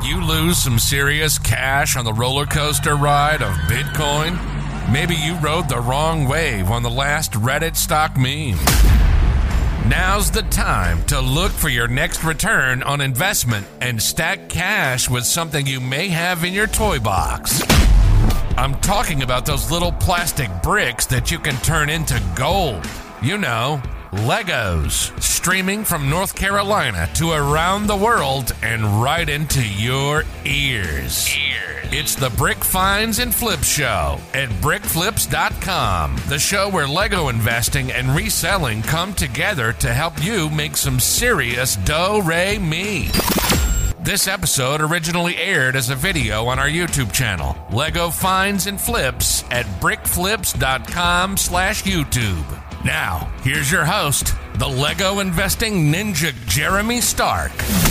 you lose some serious cash on the roller coaster ride of Bitcoin? Maybe you rode the wrong wave on the last Reddit stock meme. Now's the time to look for your next return on investment and stack cash with something you may have in your toy box. I'm talking about those little plastic bricks that you can turn into gold. You know, Legos, streaming from North Carolina to around the world and right into your ears. It's the Brick Finds and Flips Show at brickflips.com, the show where Lego investing and reselling come together to help you make some serious do-re-mi. This episode originally aired as a video on our YouTube channel, Lego Finds and Flips at brickflips.com/YouTube. Now, here's your host, the Lego investing ninja, Jeremy Stark.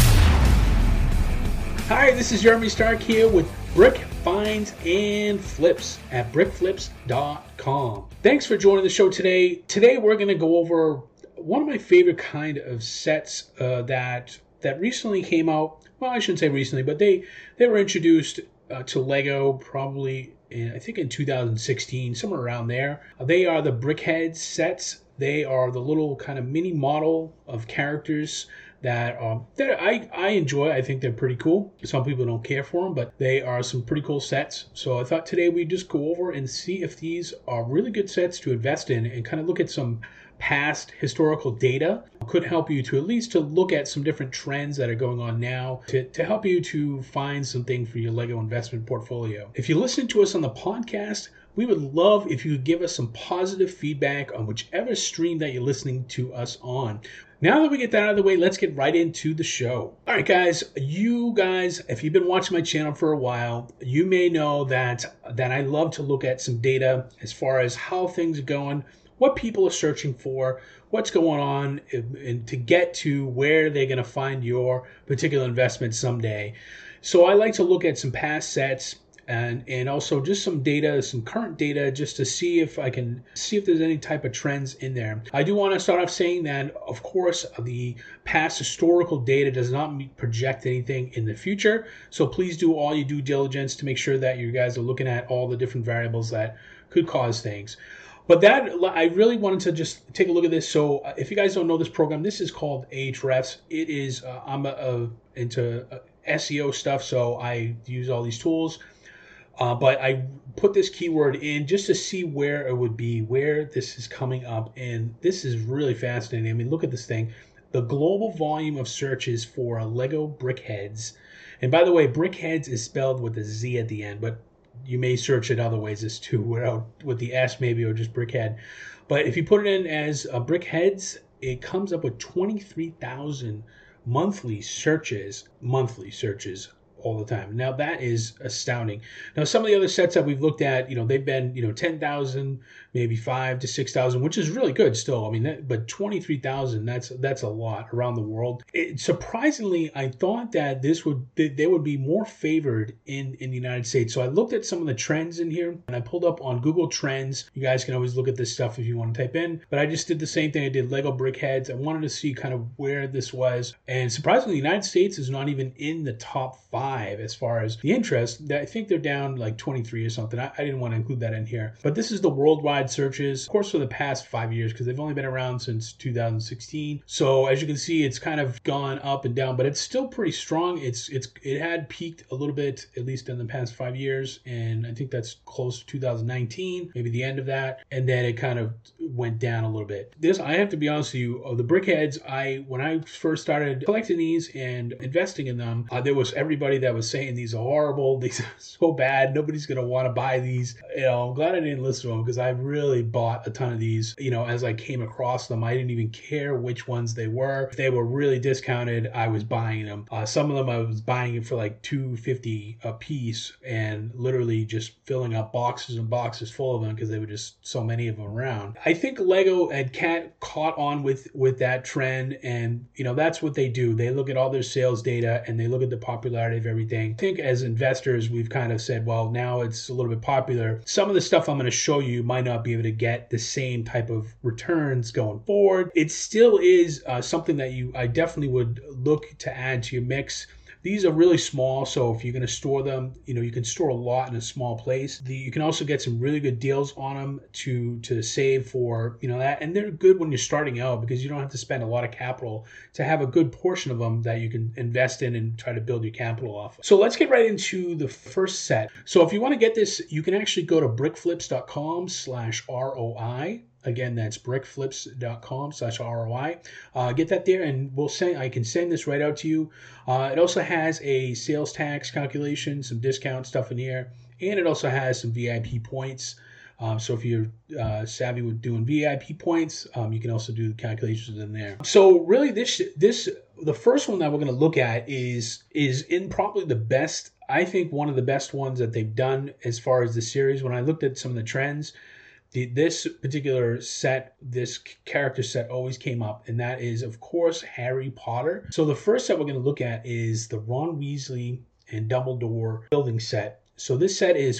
Hi, this is Jeremy Stark here with Brick Finds and Flips at brickflips.com. Thanks for joining the show today. Today we're going to go over one of my favorite kind of sets that recently came out. Well, I shouldn't say recently, but they were introduced to Lego probably I think in 2016, somewhere around there. They are the Brickheads sets. They are the little kind of mini model of characters that I enjoy. I think they're pretty cool. Some people don't care for them, but they are some pretty cool sets. So I thought today we'd just go over and see if these are really good sets to invest in and kind of look at some past historical data. Could help you to at least to look at some different trends that are going on now to help you to find something for your Lego investment portfolio. If you listen to us on the podcast, we would love if you could give us some positive feedback on whichever stream that you're listening to us on. Now that we get that out of the way, let's get right into the show. All right, guys, if you've been watching my channel for a while, you may know that I love to look at some data as far as how things are going, what people are searching for, what's going on, and to get to where they're going to find your particular investment someday. So I like to look at some past sets and also just some data, some current data, just to see if I can see if there's any type of trends in there. I do want to start off saying that, of course, the past historical data does not project anything in the future. So please do all your due diligence to make sure that you guys are looking at all the different variables that could cause things. But that, I really wanted to just take a look at this. So if you guys don't know this program, this is called Ahrefs. It is, I'm into SEO stuff, so I use all these tools. But I put this keyword in just to see where it would be, where this is coming up. And this is really fascinating. I mean, look at this thing. The global volume of searches for Lego Brickheads. And by the way, Brickheads is spelled with a Z at the end, but you may search it other ways as too, with the S maybe, or just Brickhead. But if you put it in as Brickheads, it comes up with 23,000 monthly searches all the time. Now that is astounding. Now some of the other sets that we've looked at, they've been 10,000, maybe 5,000 to 6,000, which is really good still. I mean, but 23,000, that's a lot around the world. Surprisingly, I thought that they would be more favored in the United States. So I looked at some of the trends in here, and I pulled up on Google Trends. You guys can always look at this stuff if you want to type in, but I just did the same thing. I did Lego Brickheads. I wanted to see kind of where this was, and surprisingly, the United States is not even in the top 5 as far as the interest. I think they're down like 23 or something. I didn't want to include that in here, but this is the worldwide searches, of course, for the past 5 years, because they've only been around since 2016. So as you can see, it's kind of gone up and down, but it's still pretty strong. It had peaked a little bit, at least in the past 5 years, and I think that's close to 2019, maybe the end of that, and then it kind of went down a little bit. I have to be honest with you, the Brickheads, when I first started collecting these and investing in them, there was everybody that was saying these are horrible, these are so bad, nobody's going to want to buy these. I'm glad I didn't listen to them, because I really bought a ton of these. As I came across them, I didn't even care which ones they were. If they were really discounted, I was buying them. Some of them I was buying it for like $2.50 a piece, and literally just filling up boxes and boxes full of them, because there were just so many of them around. I think Lego had caught on with that trend, and that's what they do. They look at all their sales data and they look at the popularity of everything. I think as investors, we've kind of said, well, now it's a little bit popular. Some of the stuff I'm going to show you might not be able to get the same type of returns going forward. It still is something that I definitely would look to add to your mix. These are really small, so if you're going to store them, you can store a lot in a small place. You can also get some really good deals on them to save for, that. And they're good when you're starting out because you don't have to spend a lot of capital to have a good portion of them that you can invest in and try to build your capital off of. So let's get right into the first set. So if you want to get this, you can actually go to brickflips.com/ROI. Again, that's brickflips.com/ROI. Get that there, and I can send this right out to you. It also has a sales tax calculation, some discount stuff in here, and it also has some VIP points. So if you're savvy with doing VIP points, you can also do the calculations in there. So really, the first one that we're going to look at is in probably the best. I think one of the best ones that they've done as far as the series. When I looked at some of the trends, this particular set, this character set always came up, and that is, of course, Harry Potter. So the first set we're going to look at is the Ron Weasley and Dumbledore building set. So this set is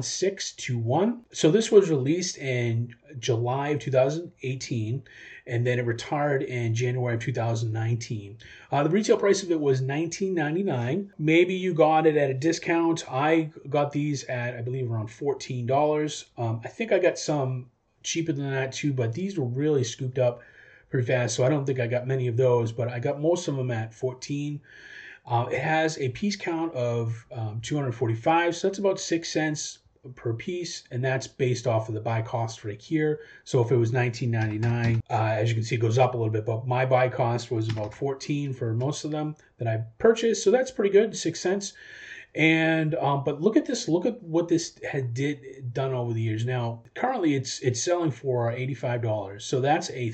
41621. So this was released in July of 2018, and then it retired in January of 2019. The retail price of it was $19.99. Maybe you got it at a discount. I got these at, I believe, around $14. I think I got some cheaper than that too, but these were really scooped up pretty fast, so I don't think I got many of those, but I got most of them at $14. It has a piece count of 245, so that's about 6 cents per piece, and that's based off of the buy cost right here. So if it was $19.99, as you can see, it goes up a little bit, but my buy cost was about $14 for most of them that I purchased, so that's pretty good, 6 cents. And but look at this. Look at what this had done over the years. Now, currently, it's selling for $85, so that's a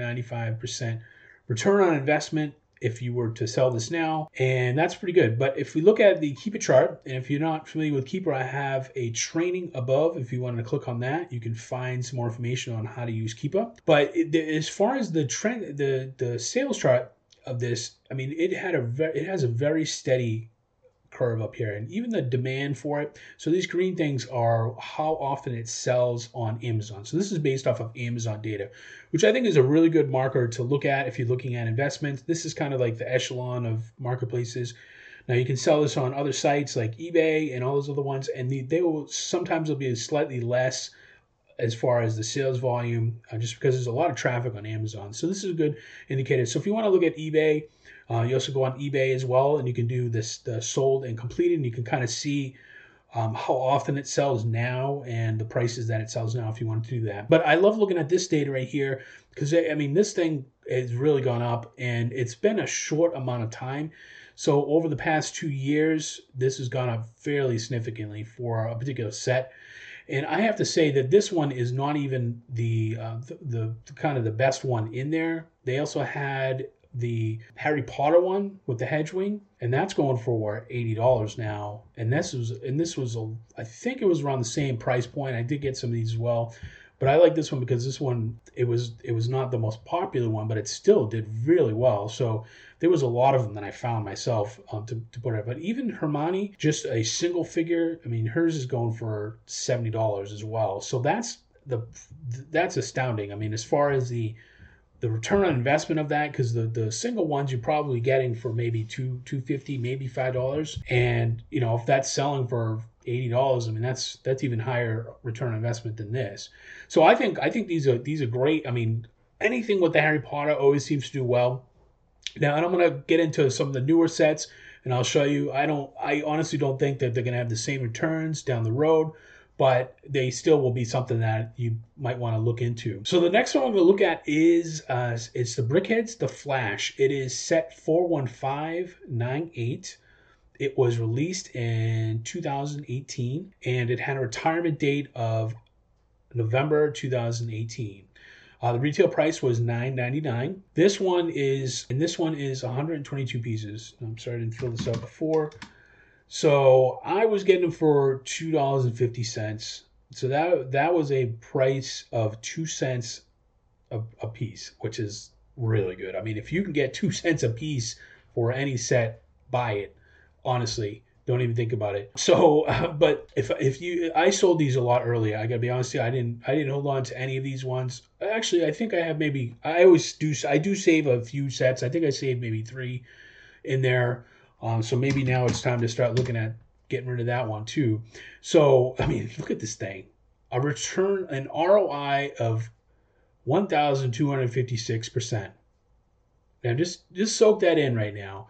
395% return on investment if you were to sell this now, and that's pretty good. But if we look at the Keepa chart, and if you're not familiar with Keepa, I have a training above. If you wanted to click on that, you can find some more information on how to use Keepa. But as far as the trend, the sales chart of this, I mean, it has a very steady curve up here, and even the demand for it. So these green things are how often it sells on Amazon. So this is based off of Amazon data, which I think is a really good marker to look at if you're looking at investments. This is kind of like the echelon of marketplaces. Now you can sell this on other sites like eBay and all those other ones, and they will sometimes will be slightly less as far as the sales volume, just because there's a lot of traffic on Amazon. So this is a good indicator. So if you want to look at eBay, you also go on eBay as well, and you can do this, the sold and completed, and you can kind of see how often it sells now and the prices that it sells now if you want to do that. But I love looking at this data right here because, I mean, this thing has really gone up, and it's been a short amount of time. So over the past 2 years, this has gone up fairly significantly for a particular set. And I have to say that this one is not even the kind of the best one in there. They also had the Harry Potter one with the Hedgewing, and that's going for $80 now. And this was I think it was around the same price point. I did get some of these as well, but I like this one because this one it was not the most popular one, but it still did really well. So there was a lot of them that I found myself to put it. But even Hermione, just a single figure, I mean, hers is going for $70 as well. So that's astounding. I mean, as far as the return on investment of that, because the single ones you're probably getting for maybe $2.50, maybe $5, and if that's selling for $80, I mean that's even higher return on investment than this. So I think these are great. I mean, anything with the Harry Potter always seems to do well. Now, and I'm going to get into some of the newer sets, and I'll show you. I honestly don't think that they're going to have the same returns down the road, but they still will be something that you might want to look into. So the next one I'm going to look at is it's the Brickheadz The Flash. It is set 41598. It was released in 2018, and it had a retirement date of November 2018. The retail price was $9.99. This one is 122 pieces. I'm sorry I didn't fill this out before. So I was getting them for $2.50. So that was a price of 2 cents a piece, which is really good. I mean, if you can get 2 cents a piece for any set, buy it. Honestly, don't even think about it. So, but I sold these a lot earlier. I gotta be honest with you, I didn't hold on to any of these ones. Actually, I think I have I do save a few sets. I think I saved maybe 3 in there. So maybe now it's time to start looking at getting rid of that one too. So, I mean, look at this thing. An ROI of 1,256%. Now just soak that in right now.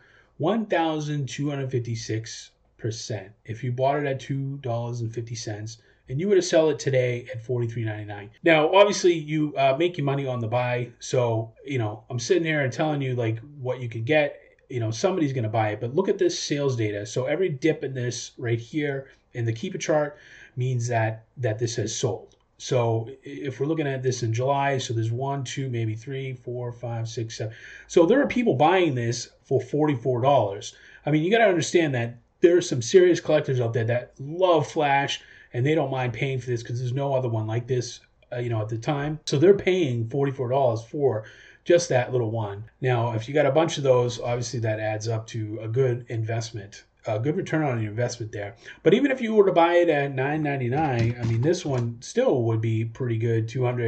1,256%. If you bought it at $2.50 and you were to sell it today at $43.99. Now, obviously, you make your money on the buy. So, I'm sitting here and telling you like what you can get. Somebody's going to buy it. But look at this sales data. So every dip in this right here in the Keepa chart means that this has sold. So if we're looking at this in July, so there's 1, 2, maybe 3, 4, 5, 6, 7. So there are people buying this for $44. I mean, you got to understand that there are some serious collectors out there that love Flash and they don't mind paying for this because there's no other one like this, at the time. So they're paying $44 for just that little one. Now, if you got a bunch of those, obviously that adds up to a good investment. A good return on your investment there. But even if you were to buy it at $9.99, I mean, this one still would be pretty good,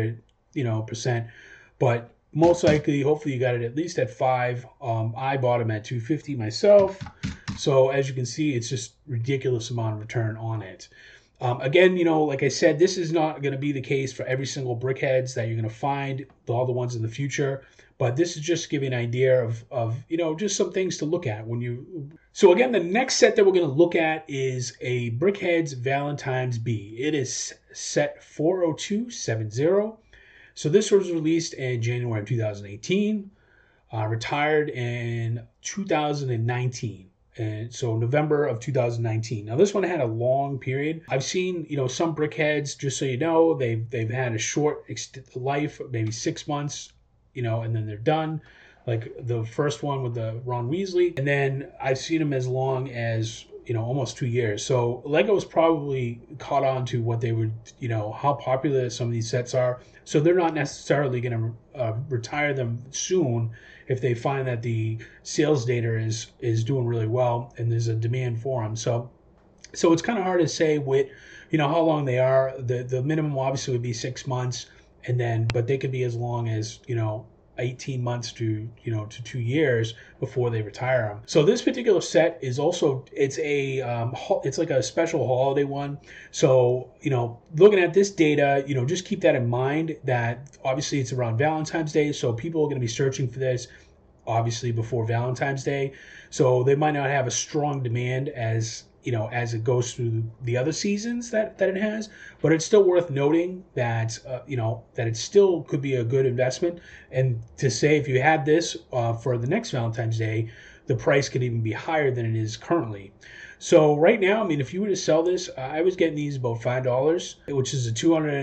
200%. But most likely, hopefully, you got it at least at $5. I bought them at $2.50 myself. So as you can see, it's just ridiculous amount of return on it. Again, like I said, this is not going to be the case for every single Brickheads that you're going to find, all the ones in the future. But this is just giving an idea of just some things to look at when you. So again, the next set that we're going to look at is a Brickheads Valentine's B. It is set 40270. So this was released in January of 2018, retired in 2019. And so November of 2019. Now this one had a long period. I've seen, some Brickheads, just so you know, they've had a short life, maybe 6 months, and then they're done. Like the first one with the Ron Weasley. And then I've seen them as long as, almost 2 years. So Lego's probably caught on to what they would, how popular some of these sets are. So they're not necessarily going to retire them soon if they find that the sales data is doing really well and there's a demand for them. So it's kind of hard to say with, how long they are. The minimum obviously would be 6 months. And then, but they could be as long as, 18 months to 2 years before they retire them. So this particular set is also, it's like a special holiday one. So, looking at this data, just keep that in mind that obviously it's around Valentine's Day. So people are going to be searching for this obviously before Valentine's Day. So they might not have a strong demand as it goes through the other seasons that it has, but it's still worth noting that, that it still could be a good investment. And to say if you had this for the next Valentine's Day, the price could even be higher than it is currently. So right now, I mean, if you were to sell this, I was getting these about $5, which is a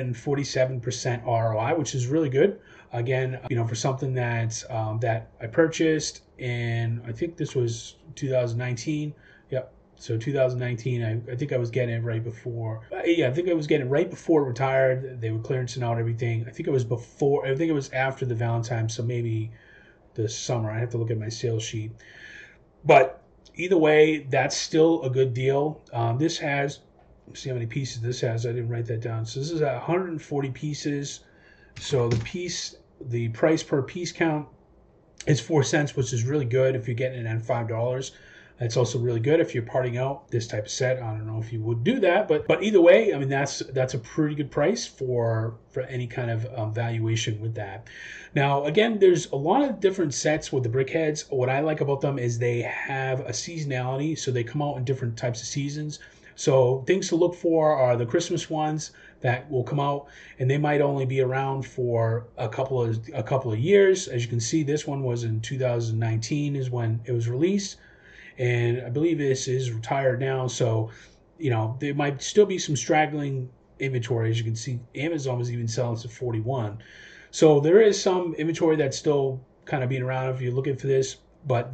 247% ROI, which is really good. Again, for something that I purchased, and I think this was 2019. Yep. So 2019, I think I was getting it right before. I think I was getting it right before it retired. They were clearancing out everything. I think it was after the Valentine's, so maybe the summer. I have to look at my sales sheet. But either way, that's still a good deal. This has, let's see how many pieces this has. I didn't write that down. So this is 140 pieces. So the price per piece count is 4 cents, which is really good if you're getting it at $5. That's also really good if you're parting out this type of set. I don't know if you would do that, but either way, I mean, that's a pretty good price for any kind of valuation with that. Now, again, there's a lot of different sets with the Brickheads. What I like about them is they have a seasonality, so they come out in different types of seasons. So things to look for are the Christmas ones that will come out, and they might only be around for a couple of years. As you can see, this one was in 2019 is when it was released. And I believe this is retired now. So, there might still be some straggling inventory. As you can see, Amazon was even selling to 41. So there is some inventory that's still kind of being around if you're looking for this. But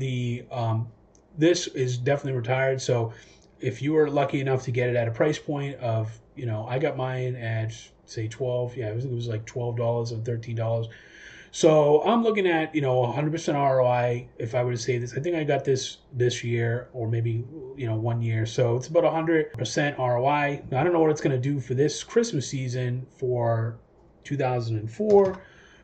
this is definitely retired. So if you were lucky enough to get it at a price point of, I got mine at, say, 12. Yeah, it was like $12 or $13. So I'm looking at, 100% ROI if I were to say this. I think I got this year or maybe, 1 year. So it's about 100% ROI. Now, I don't know what it's going to do for this Christmas season for 2004,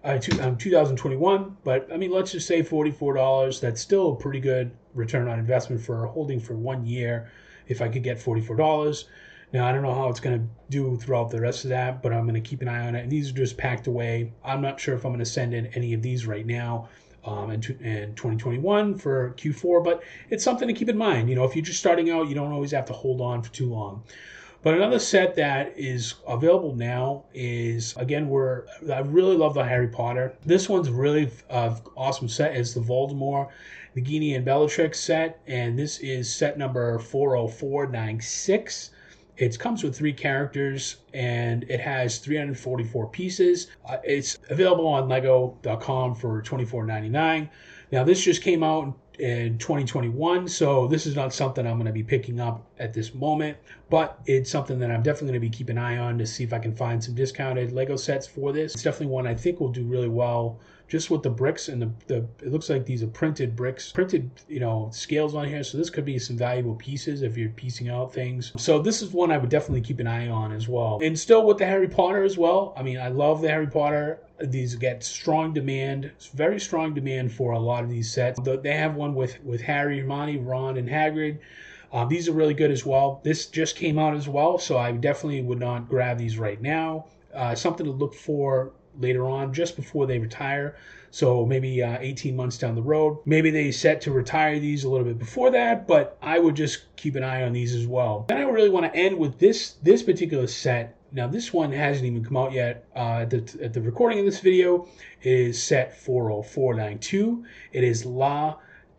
2021. But I mean, let's just say $44. That's still a pretty good return on investment for holding for 1 year. If I could get $44. Now, I don't know how it's going to do throughout the rest of that, but I'm going to keep an eye on it. And these are just packed away. I'm not sure if I'm going to send in any of these right now in 2021 for Q4, but it's something to keep in mind. You know, if you're just starting out, you don't always have to hold on for too long. But another set that is available now is, again, I really love the Harry Potter. This one's really awesome set. It's the Voldemort, Nagini, and Bellatrix set, and this is set number 40496. It comes with 3 characters, and it has 344 pieces. It's available on Lego.com for $24.99. Now, this just came out in 2021, so this is not something I'm going to be picking up at this moment, but it's something that I'm definitely going to be keeping an eye on to see if I can find some discounted Lego sets for this. It's definitely one I think will do really well just with the bricks and it looks like these are printed bricks, scales on here, so this could be some valuable pieces if you're piecing out things. So this is one I would definitely keep an eye on as well. And still with the Harry Potter as well, I mean, I love the Harry Potter. These get strong demand, very strong demand for a lot of these sets. They have one with Harry, Hermione, Ron, and Hagrid. These are really good as well. This just came out as well, so I definitely would not grab these right now. Something to look for later on, just before they retire. So maybe 18 months down the road. Maybe they set to retire these a little bit before that, but I would just keep an eye on these as well. Then I really want to end with this particular set. Now, this one hasn't even come out yet. At the recording of this video, it is set 40492. It is La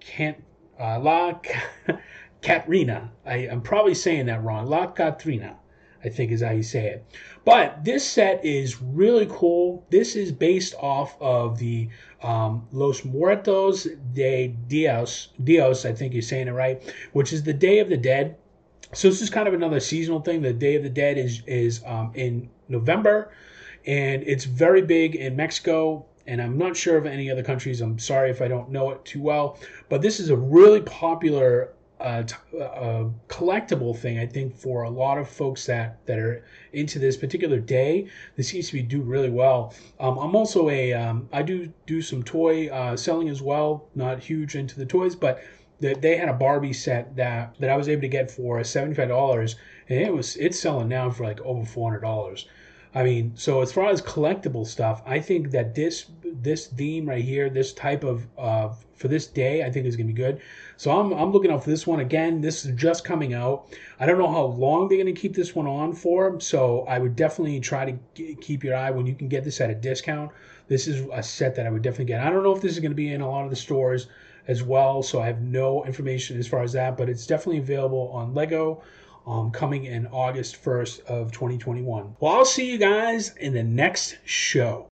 Catrina. I'm probably saying that wrong. La Catrina, I think is how you say it. But this set is really cool. This is based off of the Los Muertos de Dios, I think you're saying it right, which is the Day of the Dead. So this is kind of another seasonal thing. The Day of the Dead is in November, and it's very big in Mexico, and I'm not sure of any other countries. I'm sorry if I don't know it too well, but this is a really popular collectible thing, I think, for a lot of folks that are into this particular day. This seems to be do really well. I'm also I do some toy selling as well. Not huge into the toys, but they had a Barbie set that I was able to get for $75, and it's selling now for like over $400. I mean, so as far as collectible stuff, I think that this theme right here, this type of for this day, I think is going to be good. So I'm looking out for this one. Again, this is just coming out. I don't know how long they're going to keep this one on for, so I would definitely try to keep your eye when you can get this at a discount. This is a set that I would definitely get. I don't know if this is going to be in a lot of the stores as well, so I have no information as far as that, but it's definitely available on Lego. Coming in August 1st of 2021. Well, I'll see you guys in the next show.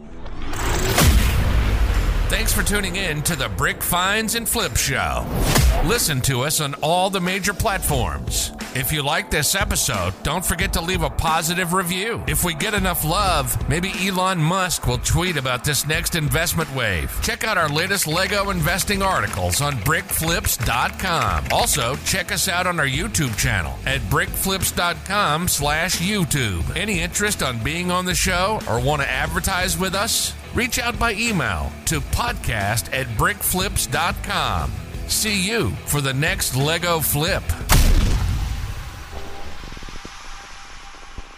Thanks for tuning in to the Brick Finds and Flip Show. Listen to us on all the major platforms. If you like this episode, don't forget to leave a positive review. If we get enough love, maybe Elon Musk will tweet about this next investment wave. Check out our latest Lego investing articles on brickflips.com. Also, check us out on our YouTube channel at brickflips.com/YouTube. Any interest on being on the show or want to advertise with us? Reach out by email to podcast@brickflips.com. See you for the next Lego flip.